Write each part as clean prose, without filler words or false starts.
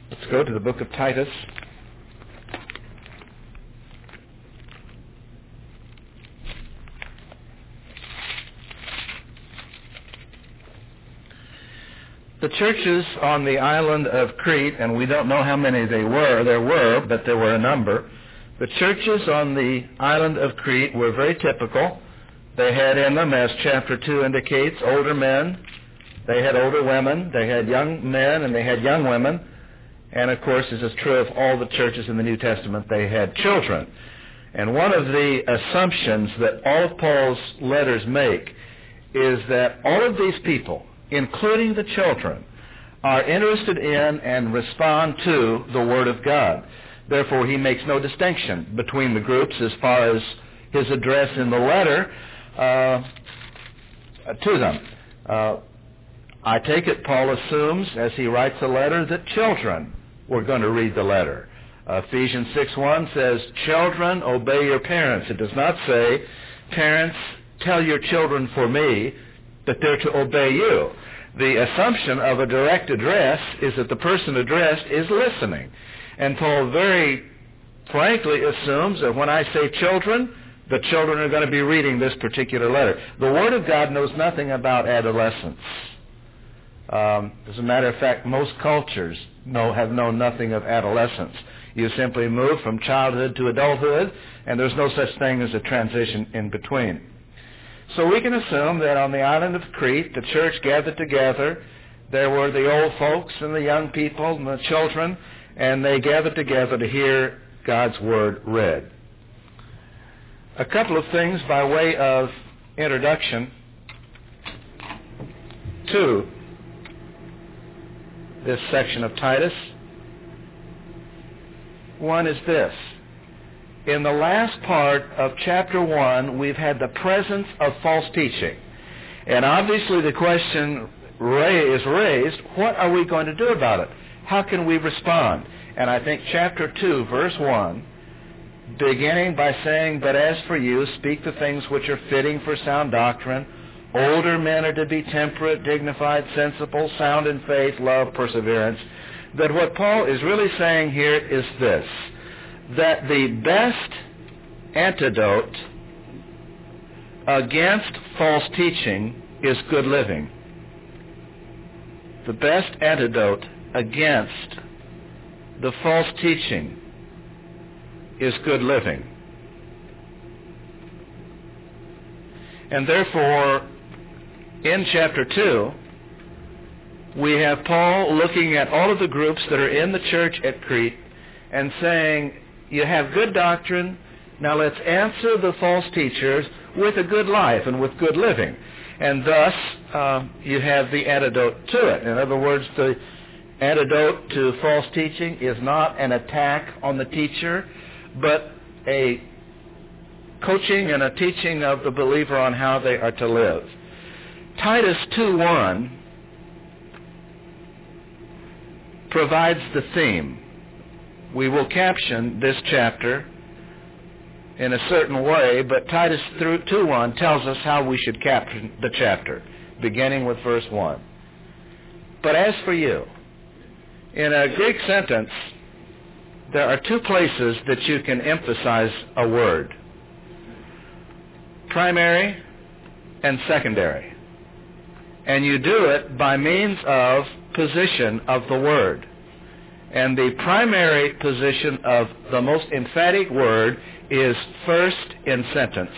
Let's go to the book of Titus. The churches on the island of Crete, and we don't know how many there were, but there were a number. The churches on the island of Crete were very typical. They had in them, as chapter 2 indicates, older men. They had older women. They had young men, and they had young women. And, of course, this is true of all the churches in the New Testament. They had children. And one of the assumptions that all of Paul's letters make is that all of these people, including the children, are interested in and respond to the Word of God. Therefore, he makes no distinction between the groups as far as his address in the letter to them. I take it Paul assumes, as he writes the letter, that children were going to read the letter. Ephesians 6:1 says, "Children, obey your parents." It does not say, "Parents, tell your children for me that they're to obey you." The assumption of a direct address is that the person addressed is listening. And Paul very frankly assumes that when I say children, the children are going to be reading this particular letter. The Word of God knows nothing about adolescence. As a matter of fact, most cultures have known nothing of adolescence. You simply move from childhood to adulthood, and there's no such thing as a transition in between. So we can assume that on the island of Crete, the church gathered together. There were the old folks and the young people and the children, and they gathered together to hear God's Word read. A couple of things by way of introduction to this section of Titus. One is this. In the last part of chapter 1, we've had the presence of false teaching. And obviously the question is raised, what are we going to do about it? How can we respond? And I think chapter 2, verse 1, beginning by saying, "But as for you, speak the things which are fitting for sound doctrine. Older men are to be temperate, dignified, sensible, sound in faith, love, perseverance." That what Paul is really saying here is this, that the best antidote against false teaching is good living. The best antidote against the false teaching is good living. And therefore, in chapter 2, we have Paul looking at all of the groups that are in the church at Crete and saying, you have good doctrine, now let's answer the false teachers with a good life and with good living. And thus, you have the antidote to it. In other words, the antidote to false teaching is not an attack on the teacher, but a coaching and a teaching of the believer on how they are to live. Titus 2:1 provides the theme. We will caption this chapter in a certain way, but Titus 2:1 tells us how we should caption the chapter, beginning with verse 1. But as for you, in a Greek sentence, there are two places that you can emphasize a word: primary and secondary. And you do it by means of position of the word. And the primary position of the most emphatic word is first in sentence.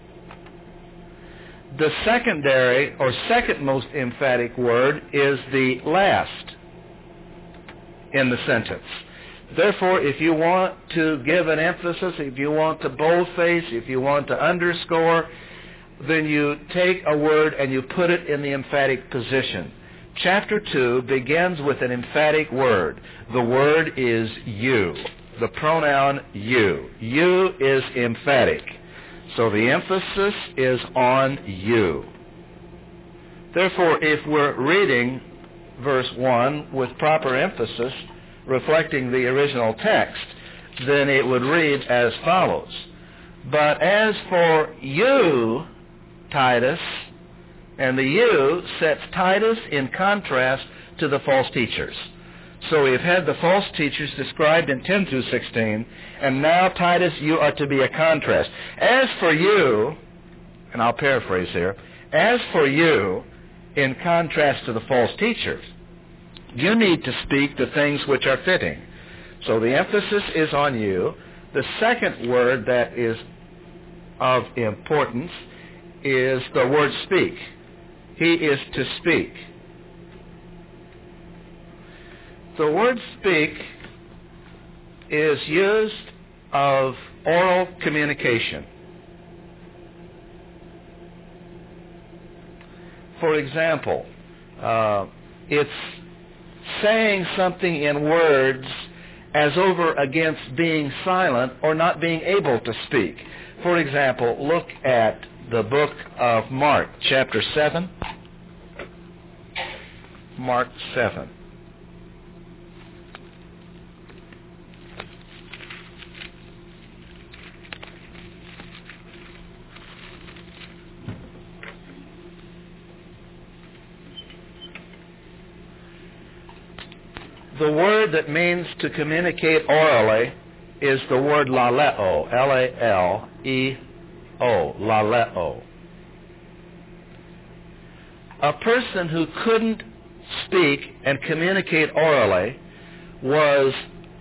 The secondary or second most emphatic word is the last in the sentence. Therefore, if you want to give an emphasis, if you want to boldface, if you want to underscore, then you take a word and you put it in the emphatic position. Chapter 2 begins with an emphatic word. The word is you. The pronoun you. You is emphatic. So the emphasis is on you. Therefore, if we're reading verse 1 with proper emphasis, reflecting the original text, then it would read as follows: But as for you, Titus, and the you sets Titus in contrast to the false teachers. So we've had the false teachers described in 10 through 16, and now, Titus, you are to be a contrast. As for you, and I'll paraphrase here, as for you, in contrast to the false teachers, you need to speak the things which are fitting. So the emphasis is on you. The second word that is of importance is the word speak. He is to speak. The word speak is used of oral communication. For example, it's saying something in words as over against being silent or not being able to speak. For example, look at the book of Mark, chapter 7. Mark 7. The word that means to communicate orally is the word laleo, L-A-L-E-O, laleo. A person who couldn't speak and communicate orally was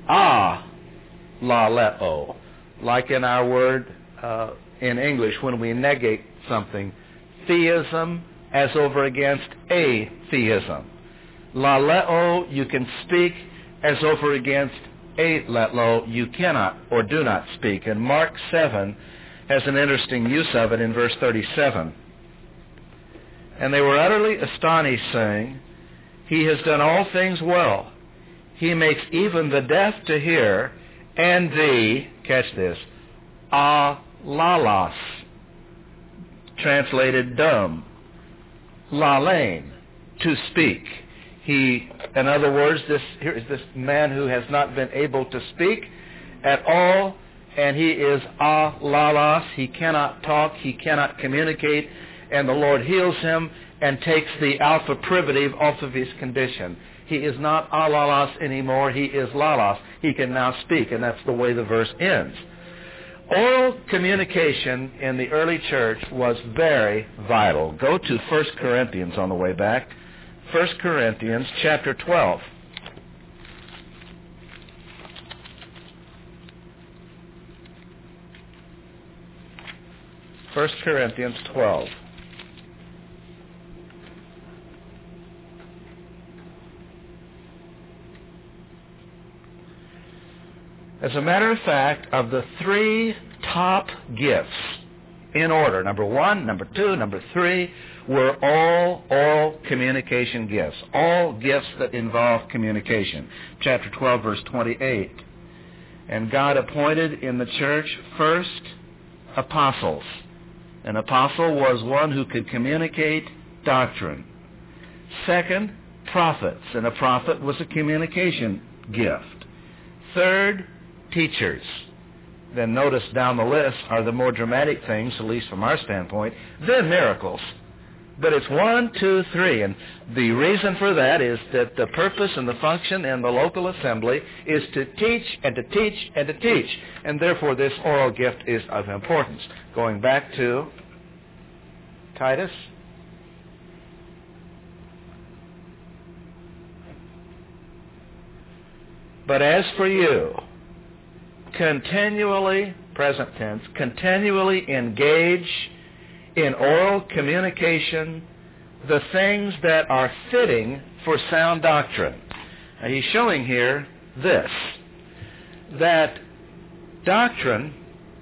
laleo, like in our word in English when we negate something, theism as over against atheism. Laleo, you can speak, as over against alelo, you cannot or do not speak. And Mark 7 has an interesting use of it in verse 37. And they were utterly astonished, saying, He has done all things well. He makes even the deaf to hear, and the, catch this, alalos, translated dumb, lalain, to speak. In other words, here is this man who has not been able to speak at all, and he is alalos. He cannot talk, he cannot communicate, and the Lord heals him and takes the alpha privative off of his condition. He is not alalos anymore, he is lalos. He can now speak, and that's the way the verse ends. Oral communication in the early church was very vital. Go to 1 Corinthians on the way back. 1 Corinthians chapter 12. 1 Corinthians 12. As a matter of fact, of the three top gifts in order, number 1, number 2, number 3, were all oral communication gifts. All gifts that involve communication. Chapter 12, verse 28. And God appointed in the church first apostles. An apostle was one who could communicate doctrine. Second, prophets. And a prophet was a communication gift. Third, teachers. Then notice down the list are the more dramatic things, at least from our standpoint, then miracles. But it's 1, 2, 3. And the reason for that is that the purpose and the function in the local assembly is to teach and to teach and to teach. And therefore this oral gift is of importance. Going back to Titus. But as for you, continually, present tense, continually engage in oral communication the things that are fitting for sound doctrine. Now he's showing here this, that doctrine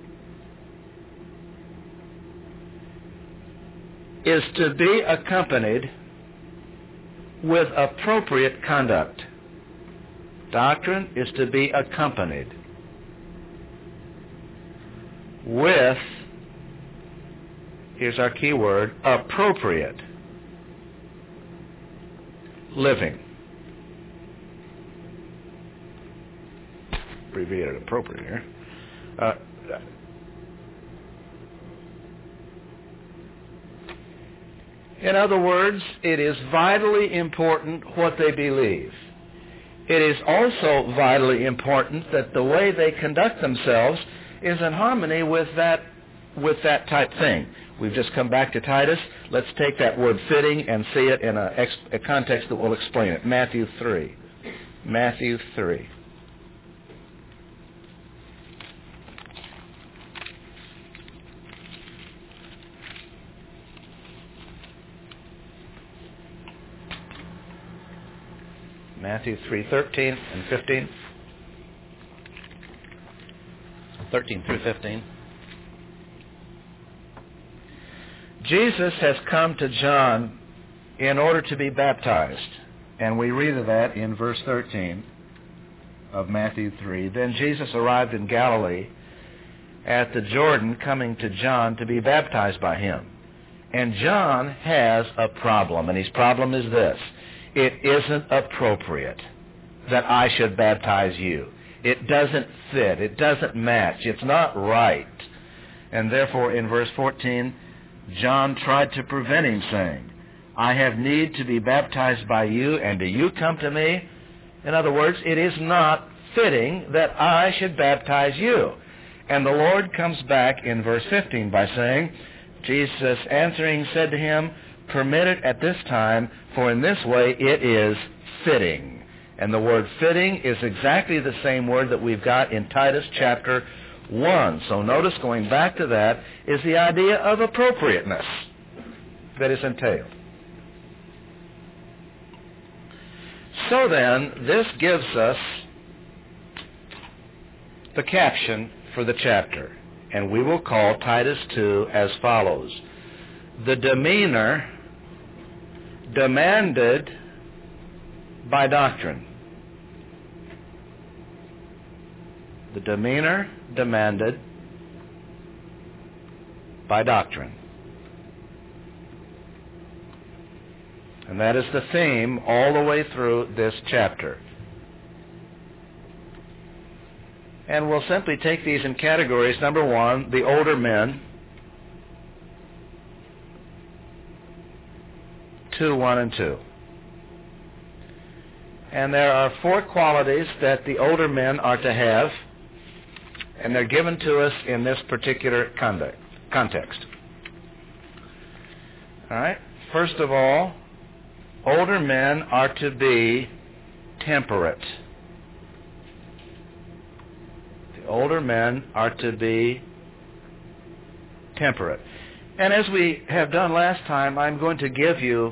is to be accompanied with appropriate conduct. Doctrine is to be accompanied with, here's our key word, appropriate living. Abbreviated appropriate here. In other words, it is vitally important what they believe. it is also vitally important that the way they conduct themselves is in harmony with that type thing. We've just come back to Titus. Let's take that word fitting and see it in a context that will explain it. Matthew 3. Matthew 3. Matthew 3:13 and 15. 13 through 15. Jesus has come to John in order to be baptized. And we read of that in verse 13 of Matthew 3. Then Jesus arrived in Galilee at the Jordan, coming to John to be baptized by him. And John has a problem, and his problem is this: it isn't appropriate that I should baptize you. It doesn't fit. It doesn't match. It's not right. And therefore, in verse 14, John tried to prevent him, saying, I have need to be baptized by you, and do you come to me? In other words, it is not fitting that I should baptize you. And the Lord comes back in verse 15 by saying, Jesus answering said to him, permit it at this time, for in this way it is fitting. And the word fitting is exactly the same word that we've got in Titus chapter 1. So notice, going back to that, is the idea of appropriateness that is entailed. So then, this gives us the caption for the chapter, and we will call Titus 2 as follows: the demeanor demanded by doctrine. The demeanor demanded by doctrine. And that is the theme all the way through this chapter. And we'll simply take these in categories. Number one, the older men. 2, 1, and 2. And there are 4 qualities that the older men are to have, and they're given to us in this particular context. All right? First of all, older men are to be temperate. The older men are to be temperate. And as we have done last time, I'm going to give you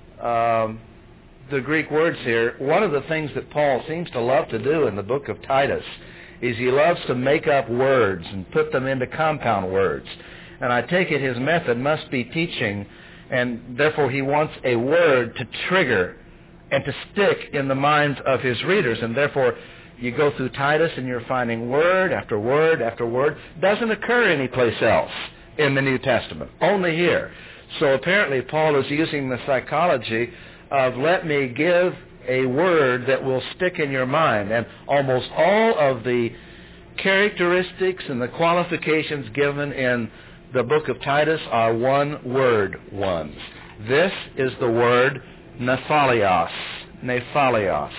the Greek words here. One of the things that Paul seems to love to do in the book of Titus is he loves to make up words and put them into compound words. And I take it his method must be teaching, and therefore he wants a word to trigger and to stick in the minds of his readers. And therefore you go through Titus and you're finding word after word after word. Doesn't occur anyplace else in the New Testament, only here. So apparently Paul is using the psychology of let me give a word that will stick in your mind. And almost all of the characteristics and the qualifications given in the book of Titus are one-word ones. This is the word nephalios. Nephalios.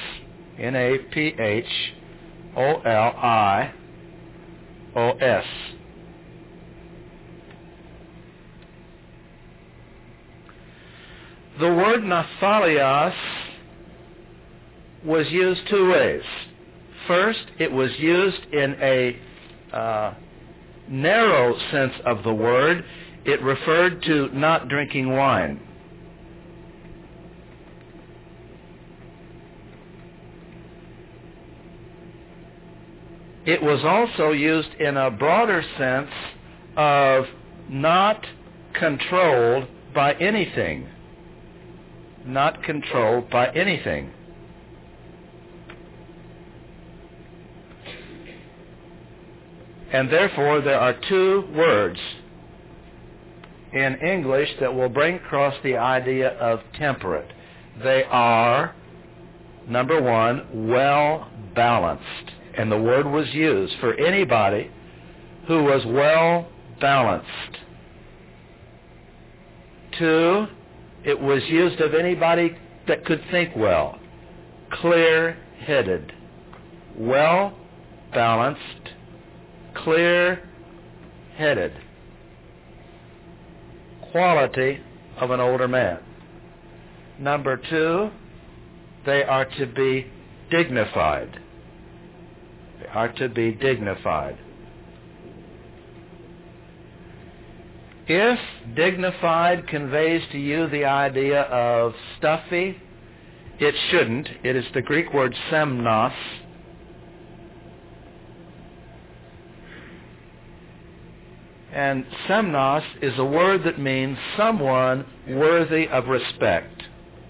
N-A-P-H-O-L-I-O-S. The word nephalios was used 2 ways. First, it was used in a narrow sense of the word. It referred to not drinking wine. It was also used in a broader sense of not controlled by anything. Not controlled by anything. And therefore there are 2 words in English that will bring across the idea of temperate. They are, number 1, well balanced. And the word was used for anybody who was well balanced. 2, it was used of anybody that could think well. Clear headed, well balanced, clear headed. Quality of an older man. Number 2, they are to be dignified. They are to be dignified. If dignified conveys to you the idea of stuffy, it shouldn't. It is the Greek word semnos. And semnos is a word that means someone worthy of respect.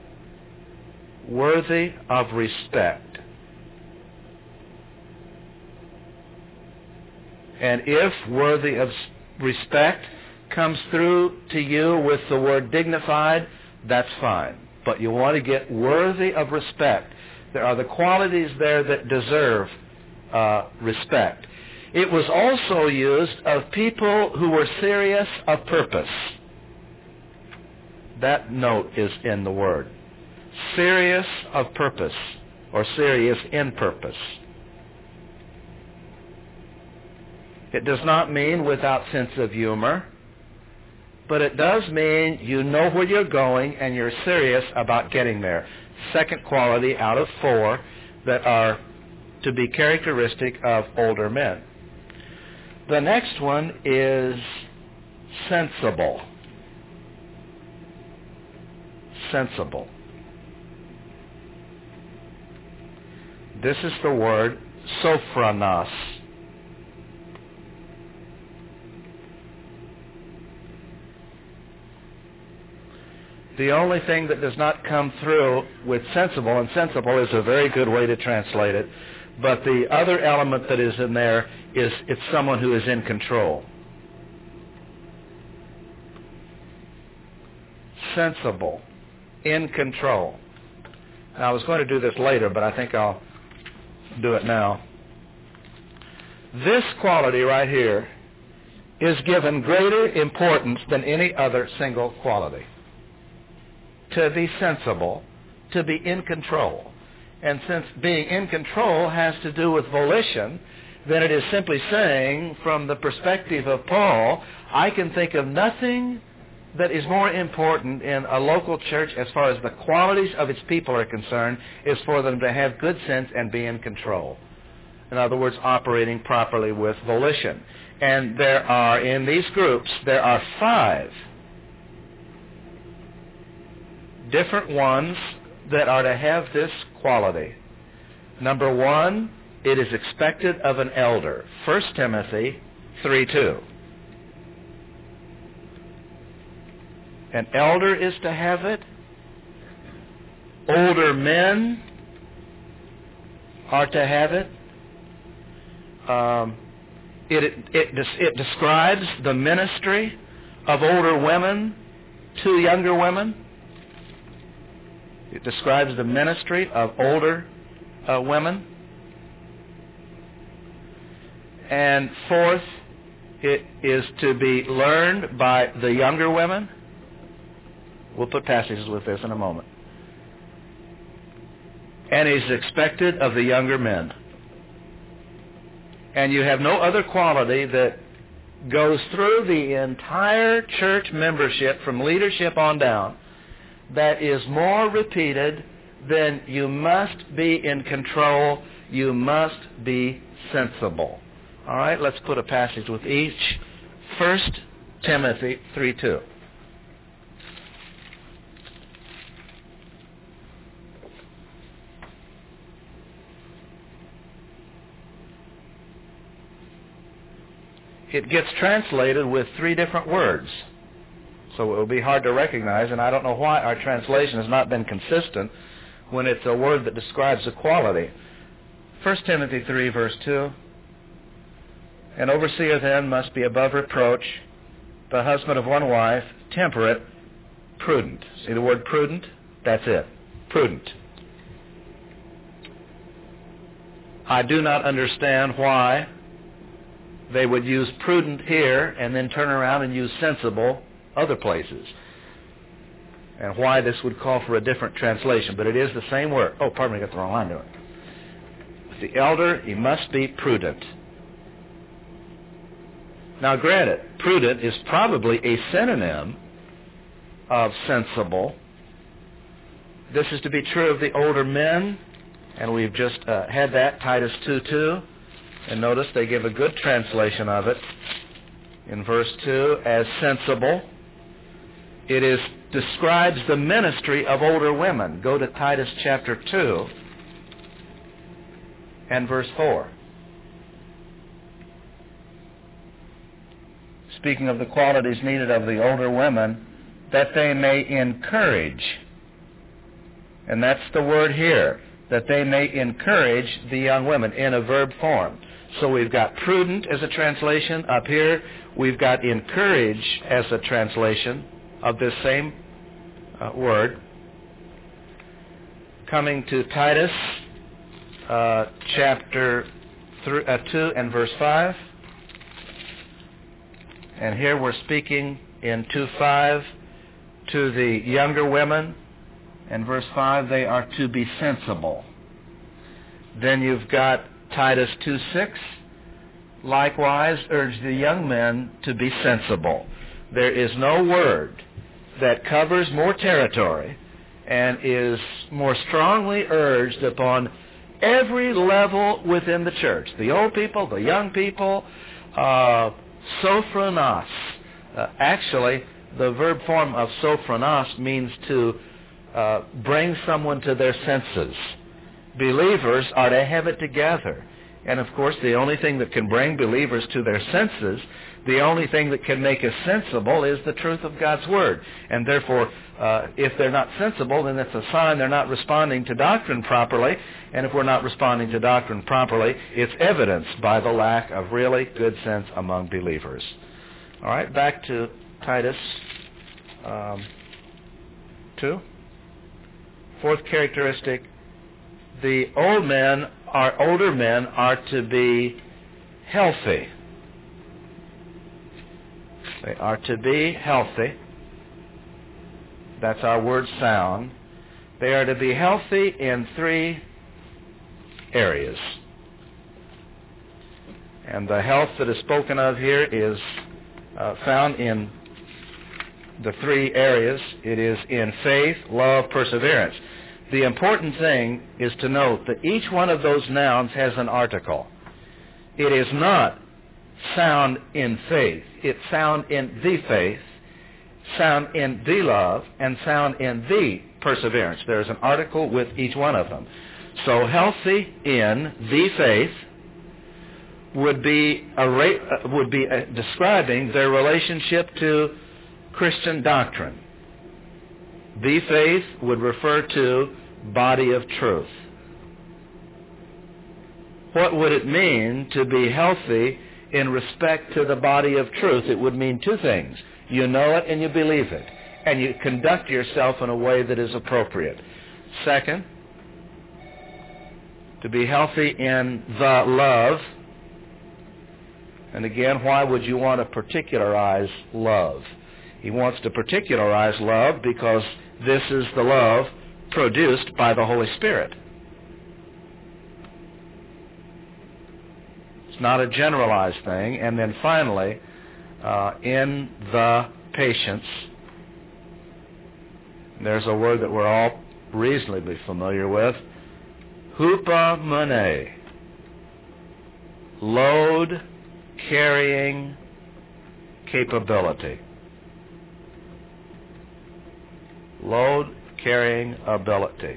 Worthy of respect. And if worthy of respect comes through to you with the word dignified, that's fine. But you want to get worthy of respect. There are the qualities there that deserve respect. It was also used of people who were serious of purpose. That note is in the word. Serious of purpose, or serious in purpose. It does not mean without sense of humor, but it does mean you know where you're going and you're serious about getting there. Second quality out of 4 that are to be characteristic of older men. The next one is sensible. Sensible. This is the word sophronos. The only thing that does not come through with sensible, and sensible is a very good way to translate it, but the other element that is in there is it's someone who is in control. Sensible. In control. Now, I was going to do this later, but I think I'll do it now. This quality right here is given greater importance than any other single quality. To be sensible, to be in control. And since being in control has to do with volition, then it is simply saying, from the perspective of Paul, I can think of nothing that is more important in a local church as far as the qualities of its people are concerned is for them to have good sense and be in control. In other words, operating properly with volition. And there are, in these groups, there are 5 different ones that are to have this quality. Number 1, it is expected of an elder. 1 Timothy 3:2. An elder is to have it. Older men are to have it. It describes the ministry of older women to younger women. It describes the ministry of older women. And 4th, it is to be learned by the younger women. We'll put passages with this in a moment. And is expected of the younger men. And you have no other quality that goes through the entire church membership from leadership on down that is more repeated than you must be in control, you must be sensible. All right, let's put a passage with each. 1 Timothy 3:2. It gets translated with 3 different words. So it will be hard to recognize, and I don't know why our translation has not been consistent when it's a word that describes a quality. 1 Timothy 3, verse 2. An overseer then must be above reproach, the husband of one wife, temperate, prudent. See the word prudent? That's it. Prudent. I do not understand why they would use prudent here and then turn around and use sensible other places, and why this would call for a different translation. But it is the same word. Oh, pardon me, I got the wrong line to it. the elder, he must be prudent. Now granted, prudent is probably a synonym of sensible. This is to be true of the older men, and we've just had that, Titus 2:2. And notice they give a good translation of it in verse 2 as sensible. It describes the ministry of older women. Go to Titus chapter 2 and verse 4. Speaking of the qualities needed of the older women, that they may encourage. And that's the word here, that they may encourage the young women in a verb form. So we've got prudent as a translation. Up here, we've got encourage as a translation of this same word. Coming to Titus chapter 2 and verse 5. And here we're speaking in 2:5 to the younger women. In verse 5, they are to be sensible. Then you've got Titus 2:6. Likewise, urge the young men to be sensible. There is no word that covers more territory and is more strongly urged upon every level within the church. The old people, the young people, sophronos. Actually, the verb form of sophronos means to bring someone to their senses. Believers are to have it together. And of course, the only thing that can bring believers to their senses, the only thing that can make us sensible is the truth of God's Word. And therefore, if they're not sensible, then it's a sign they're not responding to doctrine properly. And if we're not responding to doctrine properly, it's evidenced by the lack of really good sense among believers. All right, back to Titus 2. Fourth characteristic, the older men are to be healthy. They are to be healthy. That's our word sound. They are to be healthy in 3 areas. And the health that is spoken of here is found in the 3 areas. It is in faith, love, perseverance. The important thing is to note that each one of those nouns has an article. It is not sound in faith. It's sound in the faith, sound in the love, and sound in the perseverance. There is an article with each one of them. So healthy in the faith would be describing their relationship to Christian doctrine. The faith would refer to body of truth. What would it mean to be healthy in respect to the body of truth? It would mean 2 things. You know it and you believe it. And you conduct yourself in a way that is appropriate. Second, to be healthy in the love. And again, why would you want to particularize love? He wants to particularize love because this is the love produced by the Holy Spirit. It's not a generalized thing. And then finally, in the patience, there's a word that we're all reasonably familiar with, hupomone, load carrying capability. Load carrying ability.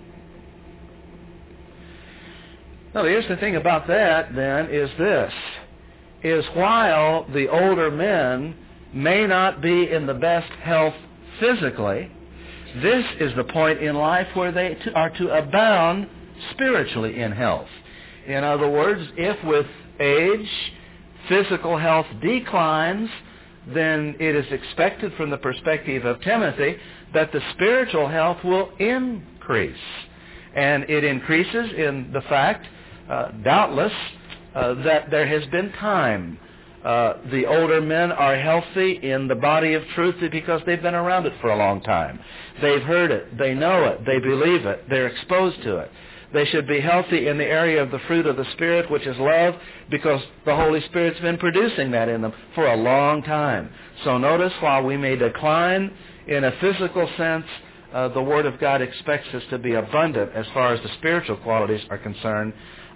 Now, the interesting thing about that, then, is this, is while the older men may not be in the best health physically, this is the point in life where they are to abound spiritually in health. In other words, if with age physical health declines, then it is expected from the perspective of Timothy that the spiritual health will increase. And it increases in the fact, doubtless, that there has been time. The older men are healthy in the body of truth because they've been around it for a long time. They've heard it, they know it, they believe it, they're exposed to it. They should be healthy in the area of the fruit of the Spirit, which is love, because the Holy Spirit's been producing that in them for a long time. So notice, while we may decline in a physical sense, the Word of God expects us to be abundant as far as the spiritual qualities are concerned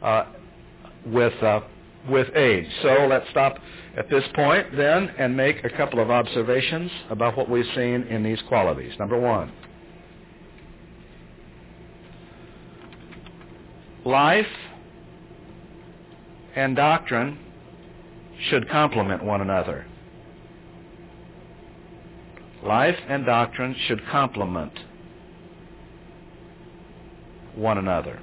with age. So let's stop at this point then and make a couple of observations about what we've seen in these qualities. Number one, life and doctrine should complement one another. Life and doctrine should complement one another.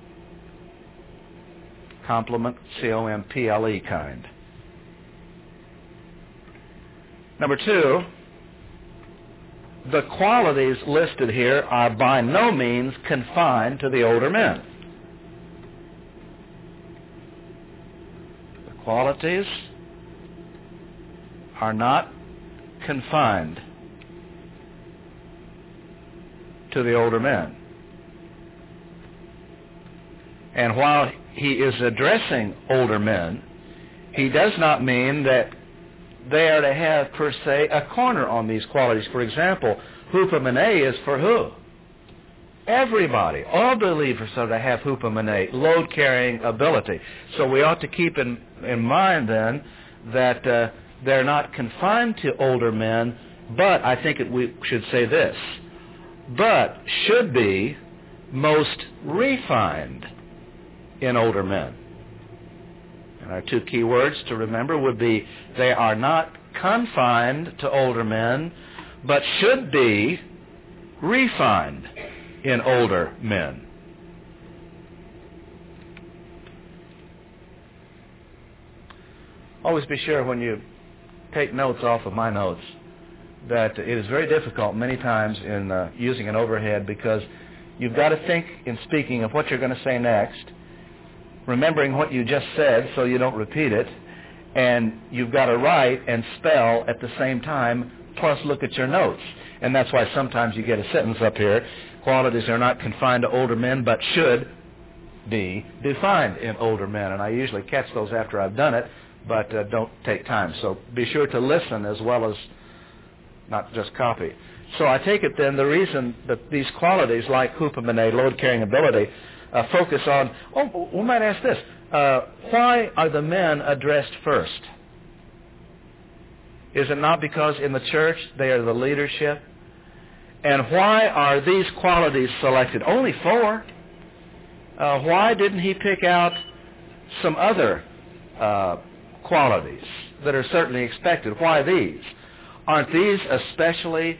Complement, C-O-M-P-L-E kind. Number two, the qualities listed here are by no means confined to the older men. The qualities are not confined to the older men. And while he is addressing older men, he does not mean that they are to have, per se, a corner on these qualities. For example, hupomene is for who? Everybody. All believers are to have hupomene, load-carrying ability. So we ought to keep in mind then that they're not confined to older men, but I think we should say this, but should be most refined in older men. And our two key words to remember would be they are not confined to older men, but should be refined in older men. Always be sure when you take notes off of my notes that it is very difficult many times in using an overhead, because you've got to think in speaking of what you're going to say next, remembering what you just said so you don't repeat it, and you've got to write and spell at the same time, plus look at your notes. And that's why sometimes you get a sentence up here, qualities are not confined to older men, but should be defined in older men. And I usually catch those after I've done it, but don't take time. So be sure to listen as well as not just copy. So I take it then the reason that these qualities like hupomene, load-carrying ability, focus on, we might ask this, why are the men addressed first? Is it not because in the church they are the leadership? And why are these qualities selected? Only 4. Why didn't he pick out some other qualities that are certainly expected? Why these? Aren't these especially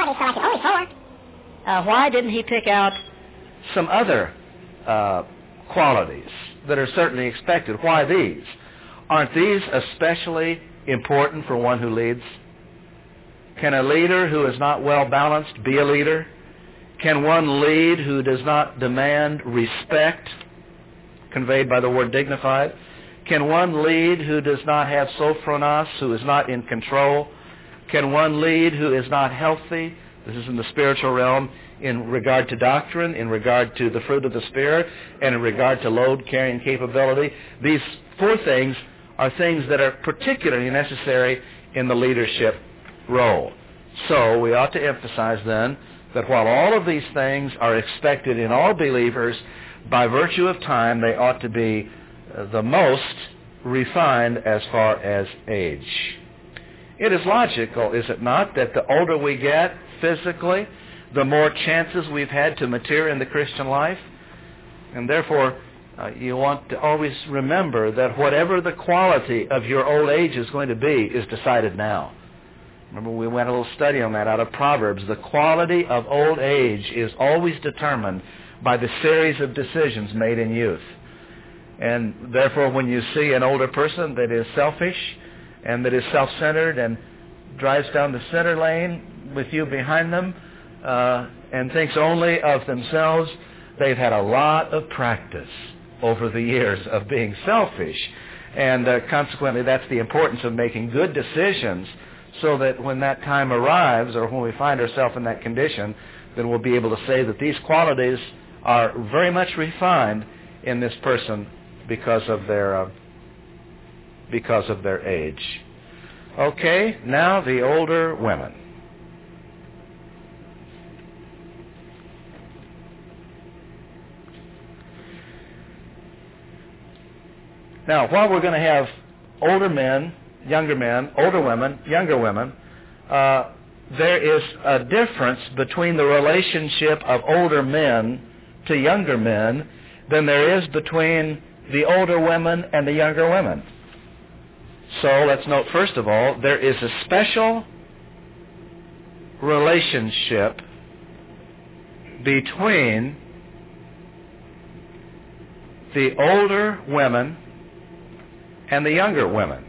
qualities, so I said, only 4. Why didn't he pick out some other qualities that are certainly expected? Why these? Aren't these especially important for one who leads? Can a leader who is not well balanced be a leader? Can one lead who does not demand respect, conveyed by the word dignified? Can one lead who does not have sophronos, who is not in control? Can one lead who is not healthy? This is in the spiritual realm, in regard to doctrine, in regard to the fruit of the Spirit, and in regard to load-carrying capability. These 4 things are things that are particularly necessary in the leadership role. So we ought to emphasize then that while all of these things are expected in all believers, by virtue of time they ought to be the most refined as far as age. It is logical, is it not, that the older we get physically, the more chances we've had to mature in the Christian life? And therefore, you want to always remember that whatever the quality of your old age is going to be is decided now. Remember, we went a little study on that out of Proverbs. The quality of old age is always determined by the series of decisions made in youth. And therefore, when you see an older person that is selfish and that is self-centered and drives down the center lane with you behind them and thinks only of themselves, they've had a lot of practice over the years of being selfish. And consequently, that's the importance of making good decisions so that when that time arrives or when we find ourselves in that condition, then we'll be able to say that these qualities are very much refined in this person because of their age. Okay, now the older women. Now, while we're going to have older men, older women, younger women, there is a difference between the relationship of older men to younger men than there is between the older women and the younger women. So let's note, first of all, there is a special relationship between the older women and the younger women.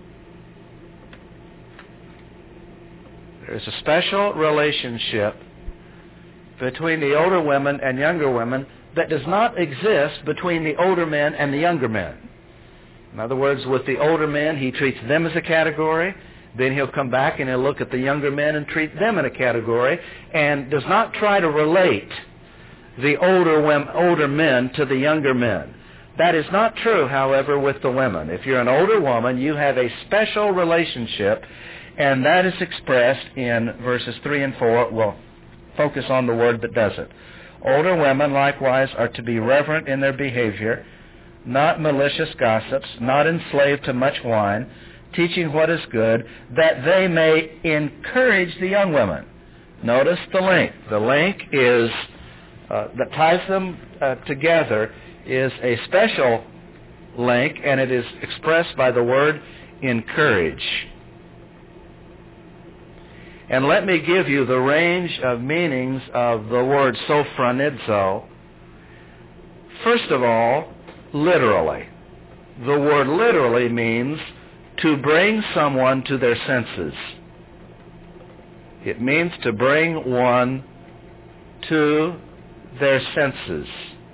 There is a special relationship between the older women and younger women that does not exist between the older men and the younger men. In other words, with the older men, he treats them as a category. Then he'll come back and he'll look at the younger men and treat them in a category, and does not try to relate the older men to the younger men. That is not true, however, with the women. If you're an older woman, you have a special relationship, and that is expressed in verses 3 and 4. We'll focus on the word that does it. Older women, likewise, are to be reverent in their behavior, not malicious gossips, not enslaved to much wine, teaching what is good, that they may encourage the young women. Notice the link. The link is that ties them together is a special link, and it is expressed by the word encourage. And let me give you the range of meanings of the word sophronizo. First of all, literally. The word literally means to bring someone to their senses. It means to bring one to their senses.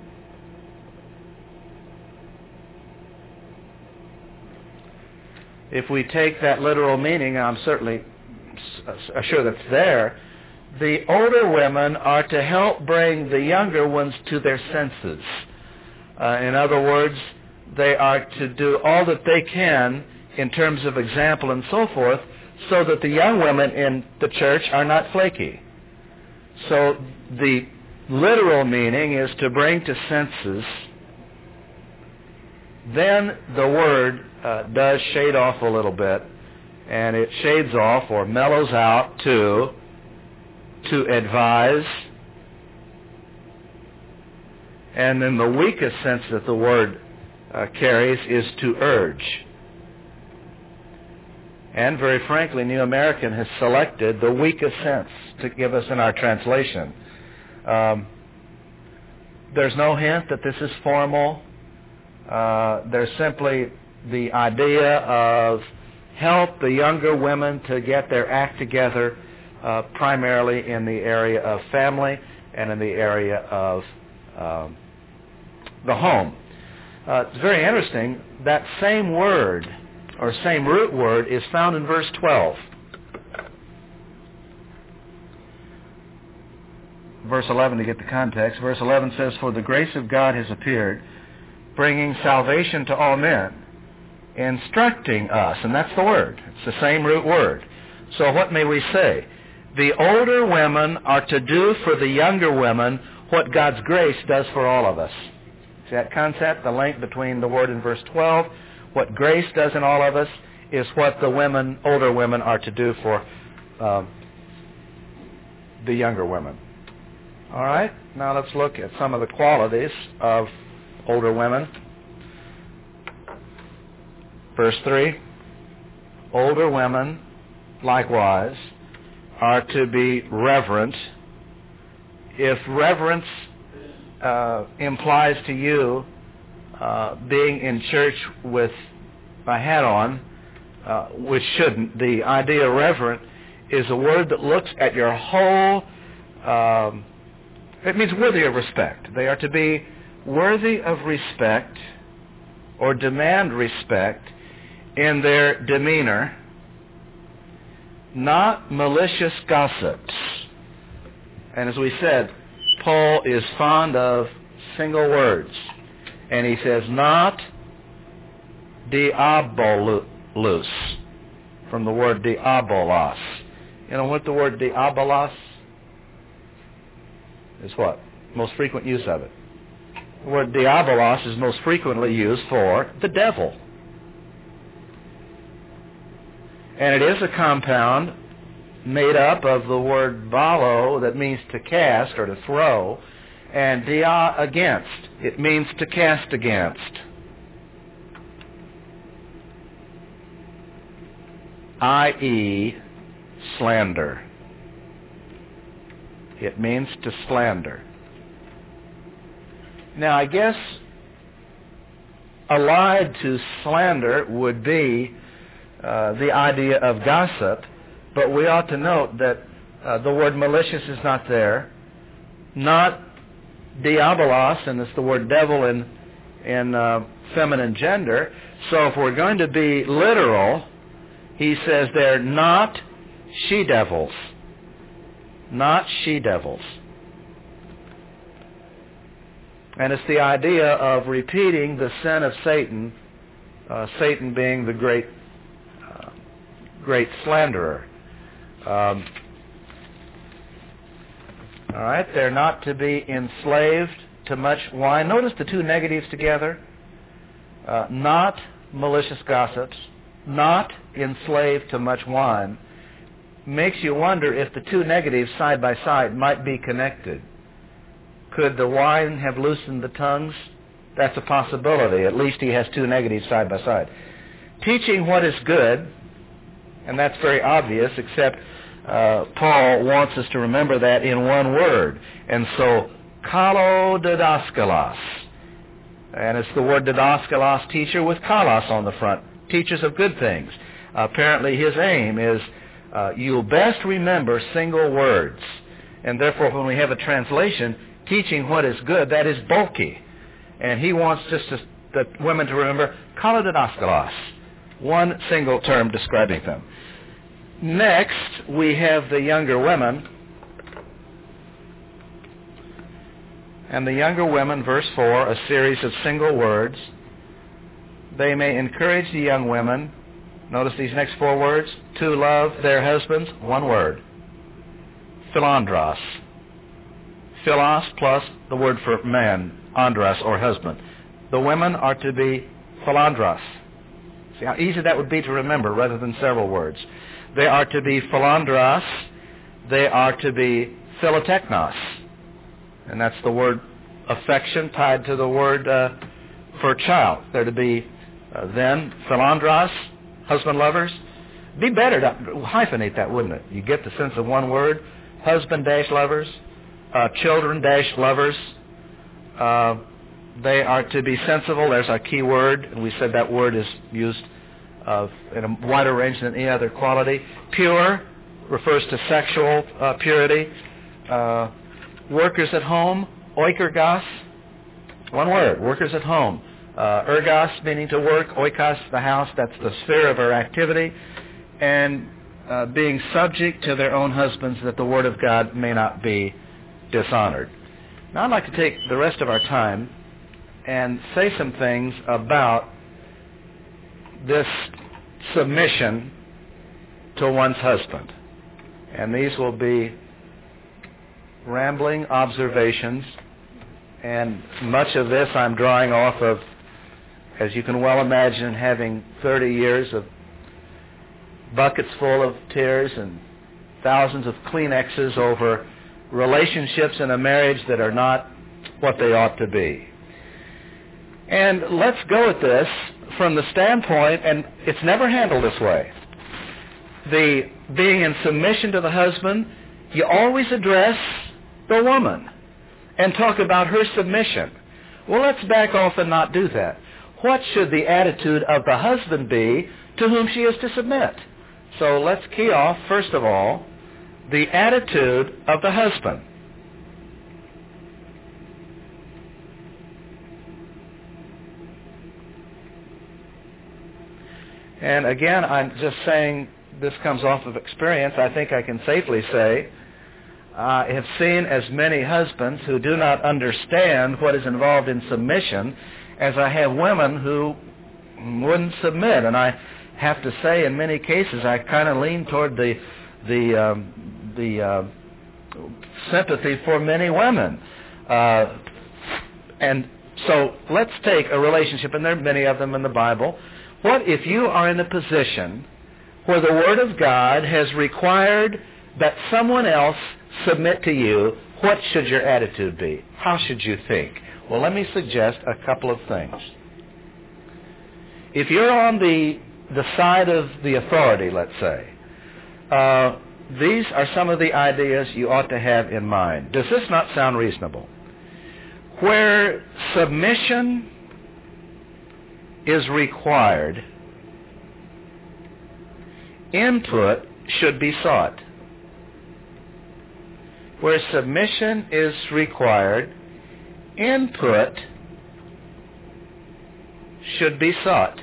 If we take that literal meaning, I'm certainly sure that's there, the older women are to help bring the younger ones to their senses. In other words, they are to do all that they can in terms of example and so forth, so that the young women in the church are not flaky. So the literal meaning is to bring to senses. Then the word does shade off a little bit, and it shades off or mellows out to advise. And then the weakest sense that the word carries is to urge. And very frankly, New American has selected the weakest sense to give us in our translation. There's no hint that this is formal. There's simply the idea of help the younger women to get their act together, primarily in the area of family and in the area of the home. It's very interesting. That same word, or same root word, is found in verse 12. Verse 11 to get the context. Verse 11 says, "For the grace of God has appeared, bringing salvation to all men, instructing us," and that's the word. It's the same root word. So what may we say? The older women are to do for the younger women what God's grace does for all of us. See that concept? The link between the word in verse 12, what grace does in all of us, is what the women, older women, are to do for the younger women. All right, now let's look at some of the qualities of older women. Verse 3, older women, likewise, are to be reverent. If reverence implies to you being in church with a hat on, which shouldn't, the idea of reverent is a word that looks at your whole, it means worthy of respect. They are to be worthy of respect or demand respect in their demeanor, not malicious gossips. And as we said, Paul is fond of single words. And he says, not diabolus, from the word diabolos. You know what the word diabolos is? What? Most frequent use of it. The word diabolos is most frequently used for the devil. And it is a compound made up of the word balo, that means to cast or to throw, and dia, against. It means to cast against. I.e., slander. It means to slander. Now, I guess allied to slander would be the idea of gossip, but we ought to note that the word malicious is not there, not diabolos, and it's the word devil in feminine gender. So if we're going to be literal, he says they're not she-devils. Not she-devils. And it's the idea of repeating the sin of Satan, Satan being the great slanderer. All right, they're not to be enslaved to much wine. Notice the two negatives together. Not malicious gossips, not enslaved to much wine. Makes you wonder if the two negatives side by side might be connected. Could the wine have loosened the tongues? That's a possibility. At least he has two negatives side by side. Teaching what is good, and that's very obvious, except Paul wants us to remember that in one word. And so, kalodidaskalos. And it's the word didaskalos, teacher, with kalos on the front. Teachers of good things. Apparently his aim is you'll best remember single words. And therefore when we have a translation, teaching what is good, that is bulky. And he wants just the women to remember kalodidaskalos. One single term describing them. Next, we have the younger women. And the younger women, verse 4, a series of single words. They may encourage the young women, notice these next four words, to love their husbands, one word, philandros. Philos plus the word for man, andros, or husband. The women are to be philandros. See how easy that would be to remember rather than several words. They are to be philandros. They are to be philoteknos. And that's the word affection tied to the word for child. They're to be then philandros, husband lovers. Be better to hyphenate that, wouldn't it? You get the sense of one word, husband-lovers, children-lovers. They are to be sensible. There's our key word, and we said that word is used in a wider range than any other quality. Pure refers to sexual purity. Workers at home, oikorgos, one word, workers at home. Ergos, meaning to work, oikos, the house, that's the sphere of our activity, and being subject to their own husbands that the Word of God may not be dishonored. Now I'd like to take the rest of our time and say some things about this submission to one's husband. And these will be rambling observations, and much of this I'm drawing off of, as you can well imagine, having 30 years of buckets full of tears and thousands of Kleenexes over relationships in a marriage that are not what they ought to be. And let's go at this from the standpoint, and it's never handled this way, the being in submission to the husband. You always address the woman and talk about her submission. Well, let's back off and not do that. What should the attitude of the husband be to whom she is to submit? So let's key off, first of all, the attitude of the husband. And again, I'm just saying this comes off of experience. I think I can safely say I have seen as many husbands who do not understand what is involved in submission as I have women who wouldn't submit. And I have to say, in many cases, I kind of lean toward the sympathy for many women. And so let's take a relationship, and there are many of them in the Bible. What if you are in a position where the Word of God has required that someone else submit to you? What should your attitude be? How should you think? Well, let me suggest a couple of things. If you're on the side of the authority, let's say, these are some of the ideas you ought to have in mind. Does this not sound reasonable? Where submission is required, input should be sought. Where submission is required, input should be sought.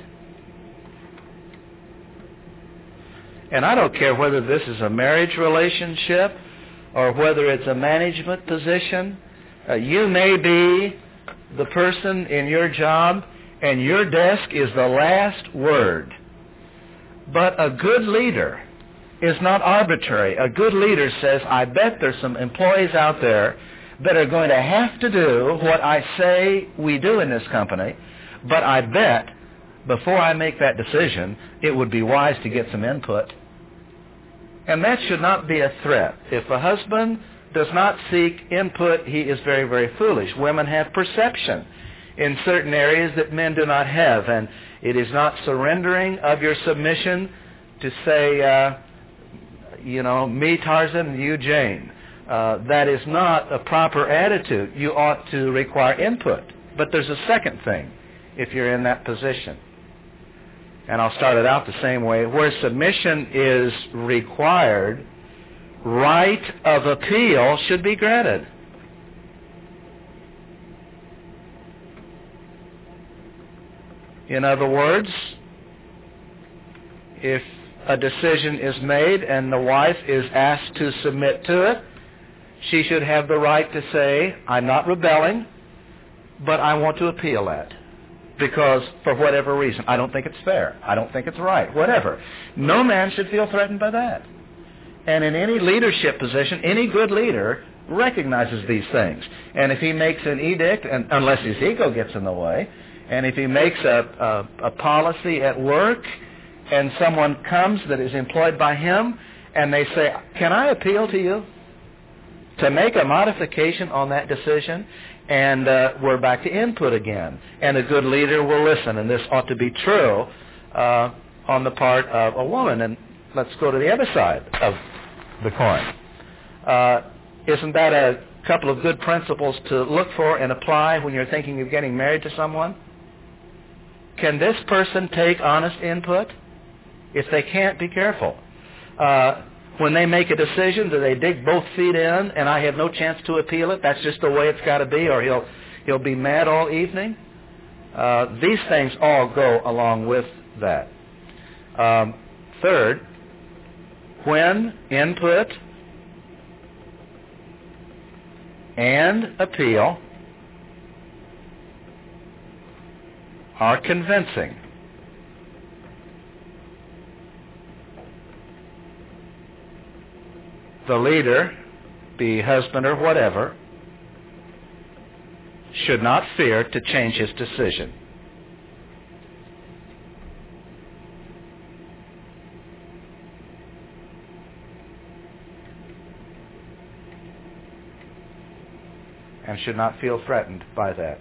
And I don't care whether this is a marriage relationship or whether it's a management position. You may be the person in your job and your desk is the last word. But a good leader is not arbitrary. A good leader says, I bet there's some employees out there that are going to have to do what I say we do in this company, but I bet before I make that decision, it would be wise to get some input. And that should not be a threat. If a husband does not seek input, he is very, very foolish. Women have perception in certain areas that men do not have, and it is not surrendering of your submission to say, me Tarzan, you Jane. That is not a proper attitude. You ought to require input. But there's a second thing if you're in that position. And I'll start it out the same way. Where submission is required, right of appeal should be granted. In other words, if a decision is made and the wife is asked to submit to it, she should have the right to say, I'm not rebelling, but I want to appeal that. Because for whatever reason, I don't think it's fair. I don't think it's right. Whatever. No man should feel threatened by that. And in any leadership position, any good leader recognizes these things. And if he makes an edict, and unless his ego gets in the way, and if he makes a policy at work and someone comes that is employed by him and they say, can I appeal to you to make a modification on that decision? And we're back to input again. And a good leader will listen, and this ought to be true on the part of a woman. And let's go to the other side of the coin. Isn't that a couple of good principles to look for and apply when you're thinking of getting married to someone? Can this person take honest input? If they can't, be careful. When they make a decision, do they dig both feet in and I have no chance to appeal it? That's just the way it's got to be, or he'll be mad all evening? These things all go along with that. Third, when input and appeal are convincing, the leader, be husband or whatever, should not fear to change his decision. And should not feel threatened by that.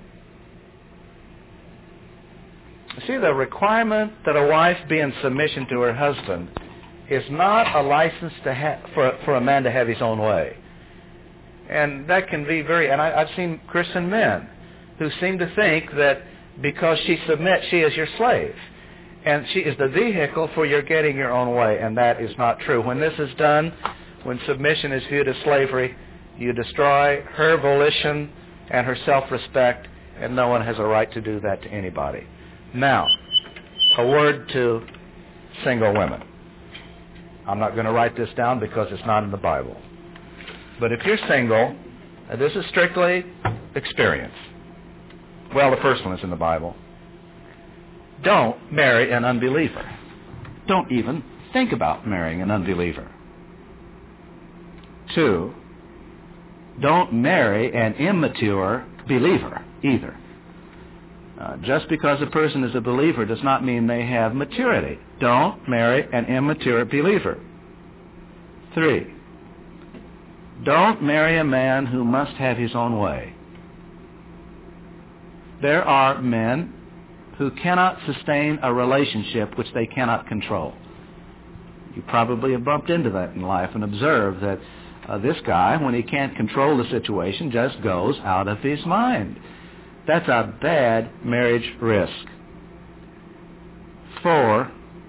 See, the requirement that a wife be in submission to her husband is not a license for a man to have his own way. And that can be I've seen Christian men who seem to think that because she submits, she is your slave. And she is the vehicle for your getting your own way, and that is not true. When this is done, when submission is viewed as slavery, you destroy her volition and her self-respect, and no one has a right to do that to anybody. Now, a word to single women. I'm not going to write this down because it's not in the Bible. But if you're single, this is strictly experience. Well, the first one is in the Bible. Don't marry an unbeliever. Don't even think about marrying an unbeliever. 2, don't marry an immature believer either. Just because a person is a believer does not mean they have maturity. Don't marry an immature believer. 3, don't marry a man who must have his own way. There are men who cannot sustain a relationship which they cannot control. You probably have bumped into that in life and observed that this guy, when he can't control the situation, just goes out of his mind. That's a bad marriage risk. 4,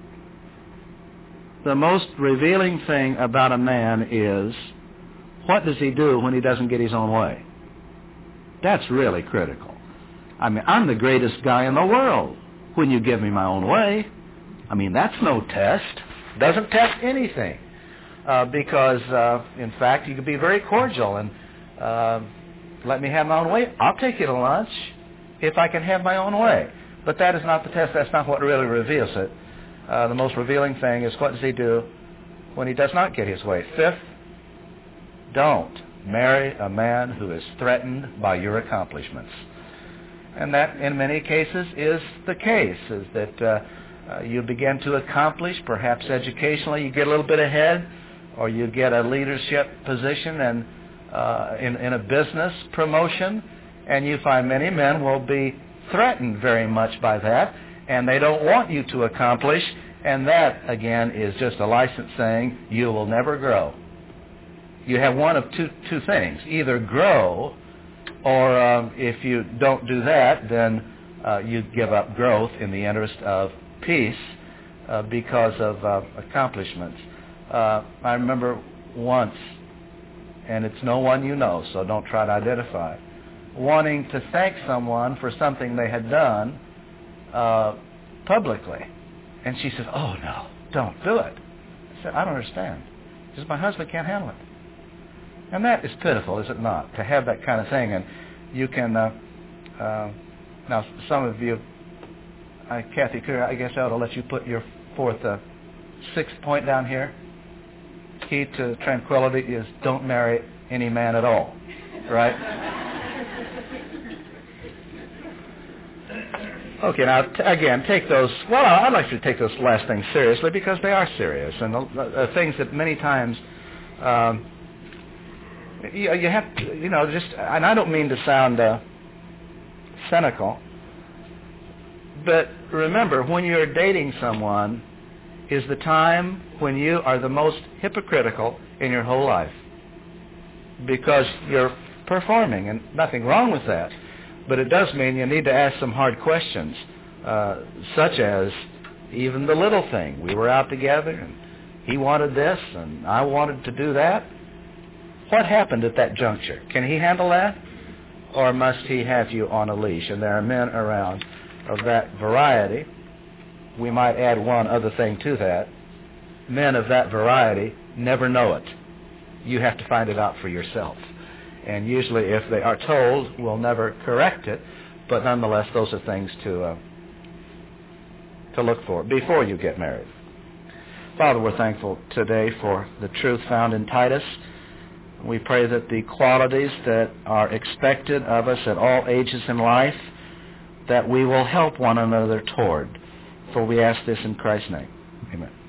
the most revealing thing about a man is, what does he do when he doesn't get his own way? That's really critical. I mean, I'm the greatest guy in the world when you give me my own way. I mean, that's no test. Doesn't test anything. Because, in fact, you can be very cordial and let me have my own way. I'll take you to lunch if I can have my own way. But that is not the test. That's not what really reveals it. The most revealing thing is, what does he do when he does not get his way? 5th, don't marry a man who is threatened by your accomplishments. And that, in many cases, is the case, is that you begin to accomplish, perhaps educationally, you get a little bit ahead, or you get a leadership position and in a business promotion, and you find many men will be threatened very much by that, and they don't want you to accomplish, and that, again, is just a license saying you will never grow. You have one of two things. Either grow, or if you don't do that, then you give up growth in the interest of peace because of accomplishments. I remember once, and it's no one you know, so don't try to identify, wanting to thank someone for something they had done publicly. And she said, "Oh, no, don't do it." I said, "I don't understand." She said, "My husband can't handle it." And that is pitiful, is it not, to have that kind of thing. And you can, now some of you, Kathy Kerr, I guess I ought to let you put your 6th point down here. Key to tranquility is don't marry any man at all, right? Okay, now, again, take those, well, I'd like you to take those last things seriously because they are serious. And things that many times you have to, just, and I don't mean to sound cynical, but remember, when you're dating someone, is the time when you are the most hypocritical in your whole life, because you're performing, and nothing wrong with that. But it does mean you need to ask some hard questions, such as even the little thing. We were out together, and he wanted this, and I wanted to do that. What happened at that juncture? Can he handle that? Or must he have you on a leash? And there are men around of that variety. We might add one other thing to that. Men of that variety never know it. You have to find it out for yourself. And usually if they are told, will never correct it. But nonetheless, those are things to look for before you get married. Father, we're thankful today for the truth found in Titus. We pray that the qualities that are expected of us at all ages in life, that we will help one another toward. For we ask this in Christ's name. Amen.